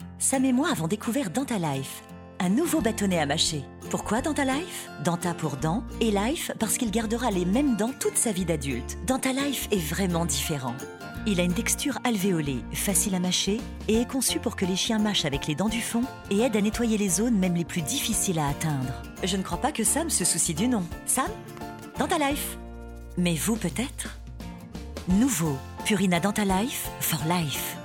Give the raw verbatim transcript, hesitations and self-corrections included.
Sam et moi avons découvert Dentalife, un nouveau bâtonnet à mâcher. Pourquoi Dentalife? Denta pour dents et Life parce qu'il gardera les mêmes dents toute sa vie d'adulte. Dentalife est vraiment différent. Il a une texture alvéolée, facile à mâcher et est conçu pour que les chiens mâchent avec les dents du fond et aide à nettoyer les zones même les plus difficiles à atteindre. Je ne crois pas que Sam se soucie du nom. Sam? Dentalife. Mais vous peut-être? Nouveau, Purina Dentalife for Life.